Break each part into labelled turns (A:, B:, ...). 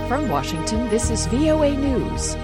A: From Washington, this is VOA News.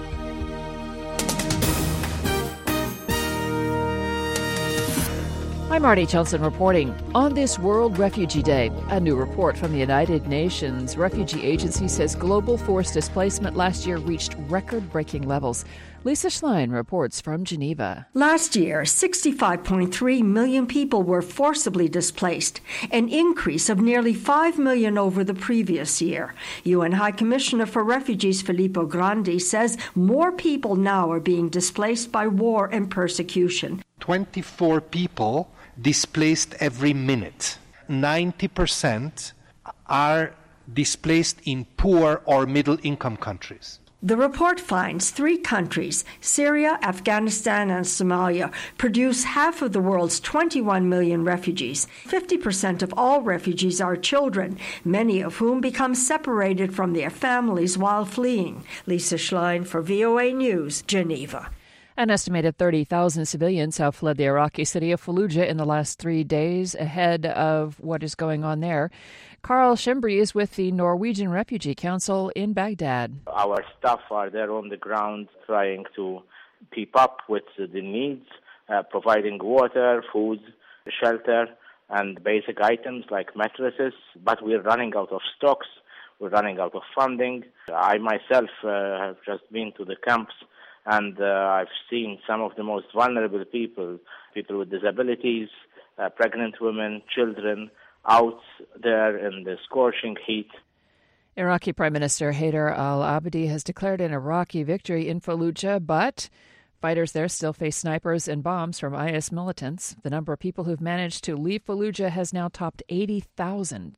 A: I'm Marty Johnson reporting. On this World Refugee Day, a new report from the United Nations Refugee Agency says global forced displacement last year reached record-breaking levels. Lisa Schlein reports from Geneva.
B: Last year, 65.3 million people were forcibly displaced, an increase of nearly 5 million over the previous year. UN High Commissioner for Refugees Filippo Grandi says more people now are being displaced by war and persecution.
C: 24 people displaced every minute. 90% are displaced in poor or middle-income countries.
B: The report finds 3 countries, Syria, Afghanistan, and Somalia, produce half of the world's 21 million refugees. 50% of all refugees are children, many of whom become separated from their families while fleeing. Lisa Schlein for VOA News, Geneva.
A: An estimated 30,000 civilians have fled the Iraqi city of Fallujah in the last 3 days ahead of what is going on there. Carl Schembri is with the Norwegian Refugee Council in Baghdad.
D: Our staff are there on the ground trying to keep up with the needs, providing water, food, shelter, and basic items like mattresses. But we're running out of stocks. We're running out of funding. I myself have just been to the camps, and I've seen some of the most vulnerable people with disabilities, pregnant women, children, out there in the scorching heat.
A: Iraqi Prime Minister Haider al-Abadi has declared an Iraqi victory in Fallujah, but fighters there still face snipers and bombs from IS militants. The number of people who've managed to leave Fallujah has now topped 80,000.